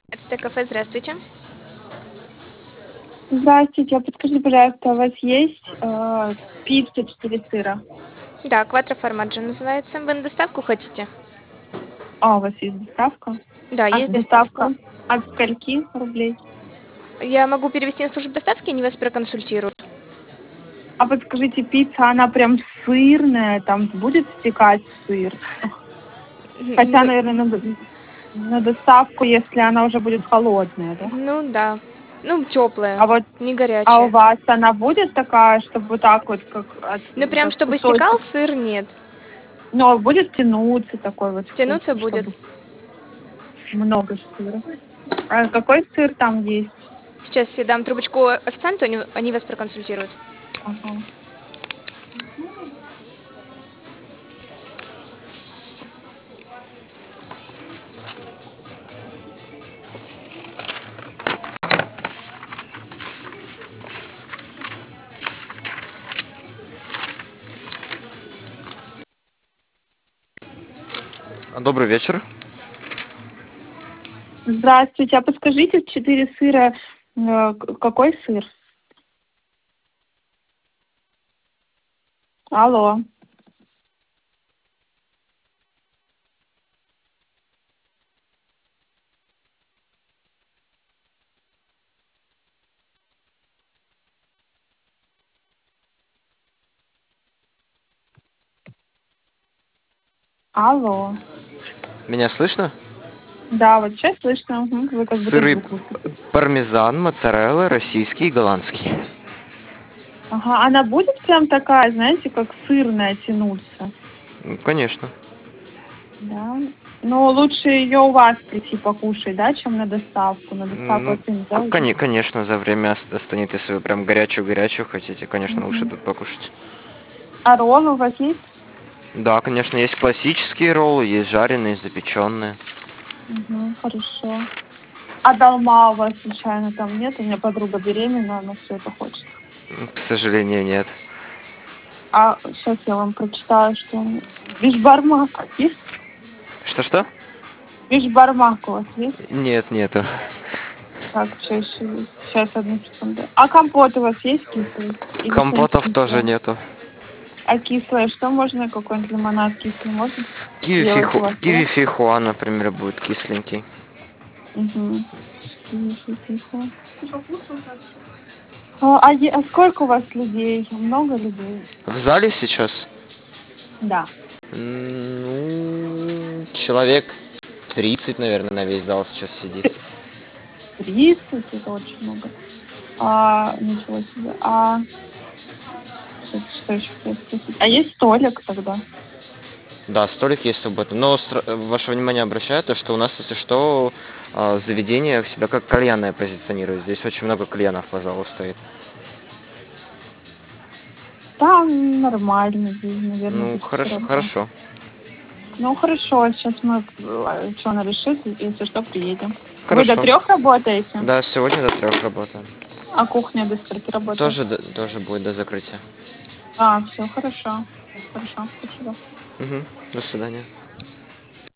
Это кафе, здравствуйте. Здравствуйте, а подскажите, пожалуйста, у вас есть пицца 4 сыра? Да, кватро формаджо называется. Вы на доставку хотите? У вас есть доставка? Да, А есть доставка. доставка от скольки рублей? Я могу перевести на службу доставки, они вас проконсультируют. А подскажите, пицца, она прям сырная, там будет стекать сыр? Хотя, Ну, наверное, на доставку, если она уже будет холодная, да? ну да. Ну, теплая, А вот, не а у горячая. вас она будет такая, чтобы вот так вот, Ну, прям как чтобы стекал кусочек, сыр, нет. но будет тянуться такой вот вкус, Тянуться будет. чтобы много сыра. А какой сыр там есть? Сейчас я дам трубочку официанту, они вас проконсультируют. Ага. Добрый вечер. Здравствуйте, а подскажите, 4 сыра, какой сыр? Алло. Алло. Меня слышно? Да, вот сейчас слышно. Угу. Вы как будто Сыры звук выключили. пармезан, моцарелла, российский и голландский. Ага, она будет прям такая, знаете, как сырная тянуться? Конечно. Да. Но лучше ее у вас прийти покушать, да, чем на доставку. На доставку Ну, это нельзя уже. конечно, за время достанет, если вы прям горячую-горячую хотите, конечно, лучше Мгм. тут покушать. А роллы у вас есть? Да, конечно, есть классические роллы, есть жареные, запеченные. Угу, хорошо. А долма у вас случайно там нет? У меня подруга беременная, она все это хочет. К сожалению, нет. А сейчас я вам прочитаю, что бишбармак есть? Что-что? Бишбармак у вас есть? Нет, нету. Так, что еще есть? Сейчас, одну секунду. А компот у вас есть кислый? Или что-нибудь Компотов тоже кислое? нету. А кислое что можно? Какой-нибудь лимонад кислый можно сделать у вас, Киви да? фейхоа, например, будет кисленький. Угу. А сколько у вас людей? Много людей? В зале сейчас? Да. Ну, человек 30, наверное, на весь зал сейчас сидит. 30, это очень много. Ничего себе. Что еще хотела спросить? А есть столик тогда? Да, столик есть свободный. Но ваше внимание обращаю, то, что у нас, если что, заведение себя как кальянное позиционирует. Здесь очень много кальянов по залу стоит. Да, нормально, наверное, Ну, будет все хорошо, равно. хорошо. Ну, хорошо, сейчас мы, что она решит, если что, приедем. Вы до Хорошо. 3 работаете? Да, сегодня до 3 работаем. А кухня до скольки работает? Тоже будет до закрытия. Все, хорошо. Хорошо, спасибо. Угу. До свидания.